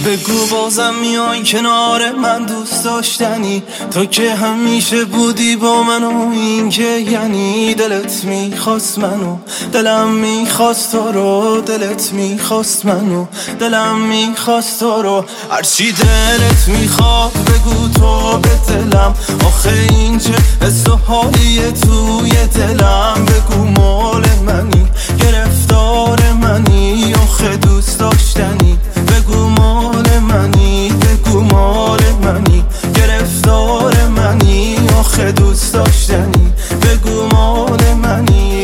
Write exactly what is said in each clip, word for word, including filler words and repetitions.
بگو بازم میای کنار من دوست داشتنی، تو که همیشه بودی با من و این که یعنی دلت میخواست منو، دلم میخواست تو رو، دلت میخواست منو، دلم میخواست تو رو. هرچی دلت میخواد بگو تو به دلم، آخه این چه حس و حالیه توی دلم. بگو مال منی، گرفتار منی، آخه دوست داشتنی. بگو مال منی، بگو مال منی، گرفتار منی، آخه دوست داشتنی. بگو مال منی.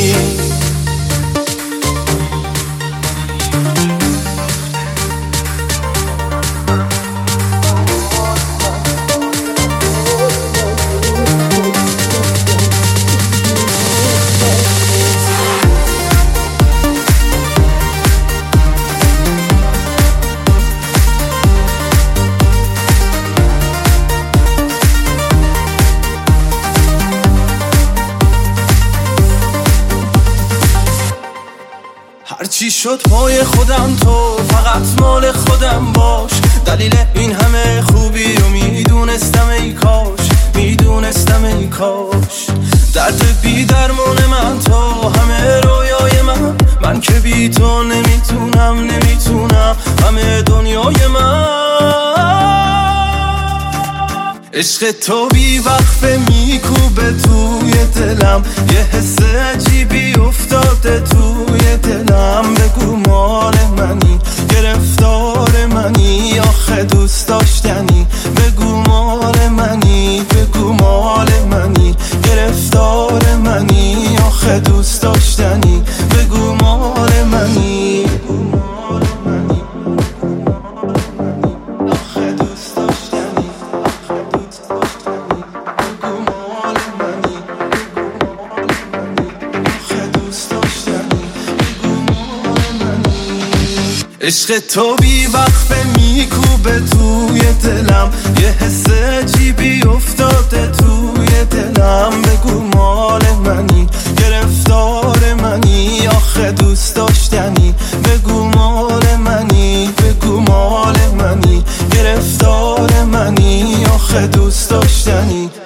هرچی شد پای خودم، تو فقط مال خودم باش. دلیل این همه خوبی رو میدونستم ای کاش، میدونستم ای کاش. درد بی درمون من، تو همه رویای من، من که بی تو نمیتونم نمیتونم همه دنیای من. عشق تو بی وقفه میکوبه توی دلم، یه حس عجیبی افتاده توی دلم. بگو مال منی، گرفتار منی، آخه دوست داشتنی. بگو مال منی، بگو مال منی، گرفتار منی، آخه دوست داشتنی. بگو مال منی، بگو مال منی، آخه دوست داشتنی. عشق تو بی وقفه میکوبه توی دلم، یه حس عجیبی افتاده توی دلم. بگو مال منی، گرفتار منی، آخه دوست داشتنی. بگو مال منی، بگو مال منی، گرفتار منی، آخه دوست داشتنی.